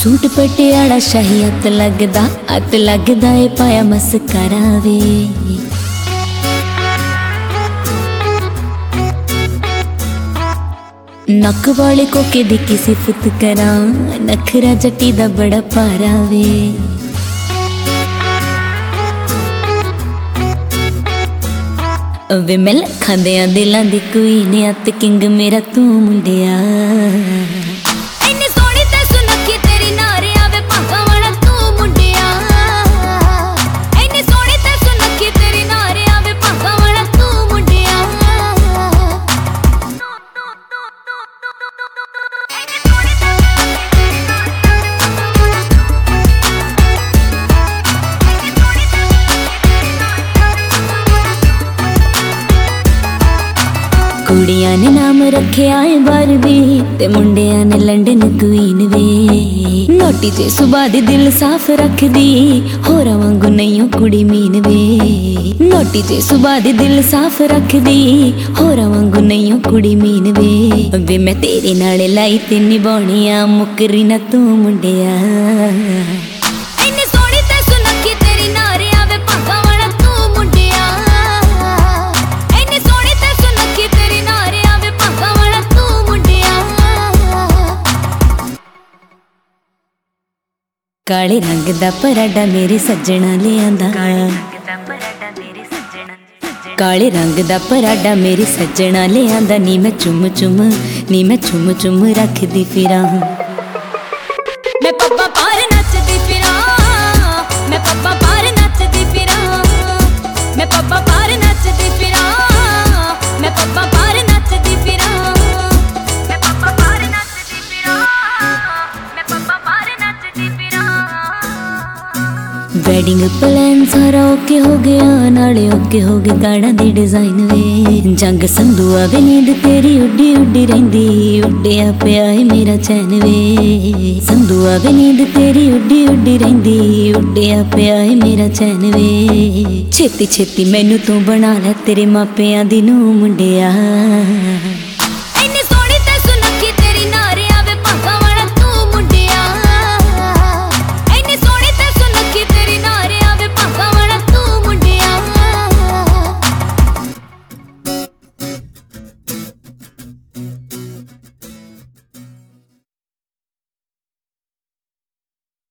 Suit Patiala शाही हत्थ लगदा ए पाया मस्करा वे। नक वाले कोके दी की सिफत करा, नखरा जट्टी दा बड़ा पारा वे। वे मैं लखां दियां दिलां दी क्वीन आ ते किंग मेरा तू मुंडिया। कुड़ियां ने नाम रखे आए बारबी ते मुंडियां ने लंडन क्वीन वे। नोटी जे सुबह दी दिल साफ रख दी, होरा वांगू नहीं कुड़ी मीन वे। नोटी जे सुबह दी दिल साफ रख दी, होरा वांगू नहीं कुड़ी मीन वे। मैं तेरे नाल लाई ते निभाउणियां, मुकरी ना तू मुंडिया। काले रंग दा पराडा मेरे सज्जना ले आंदा, काले रंग दा पराडा मेरे सज्जना ले आंदा। नी मैं चुम चुम रखदी फिरां, मैं पब्बा पार नचदी फिरां, मैं पब्बा पार नचदी फिरां, मैं पब्बा पार नचदी फिरां, मैं पब्बा पार नचदी फिरां, मैं पब्बा पार नचदी फिरां, मैं पब्बा पार नचदी फिरां। वेडिंग प्लान सारा ओके हो गया, नाले ओके हो गए गाड़ा दे डिजाइन वे। जंग संधूआ वे नींद तेरी उड्डी उड्डी रहिंदी, उड्डिया पिया है मेरा चैन वे। संधूआ वे नींद तेरी उड्डी उड्डी रहिंदी, उड्डिया पिया है मेरा चैन वे। छेती छेती मैनू तू बना लै तेरे मापियां दी नूं मुंडिया।